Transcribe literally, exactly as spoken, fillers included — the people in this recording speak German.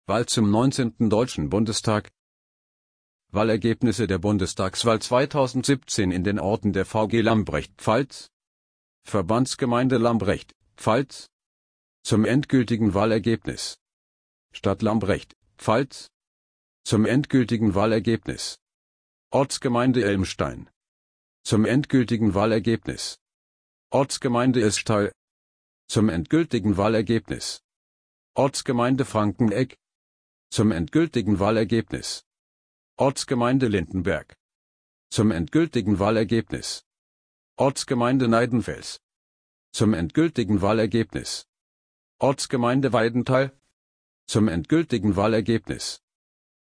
Wahl zum neunzehnten Deutschen Bundestag. Wahlergebnisse der Bundestagswahl zweitausendsiebzehn in den Orten der V G Lambrecht-Pfalz, Verbandsgemeinde Lambrecht-Pfalz. Zum endgültigen Wahlergebnis. Stadt Lambrecht-Pfalz. Zum endgültigen Wahlergebnis. Ortsgemeinde Elmstein. Zum endgültigen Wahlergebnis. Ortsgemeinde Ischtal. Zum endgültigen Wahlergebnis. Ortsgemeinde Frankeneck. Zum endgültigen Wahlergebnis. Ortsgemeinde Lindenberg. Zum endgültigen Wahlergebnis. Ortsgemeinde Neidenfels. Zum endgültigen Wahlergebnis. Ortsgemeinde Weidenthal. Zum endgültigen Wahlergebnis.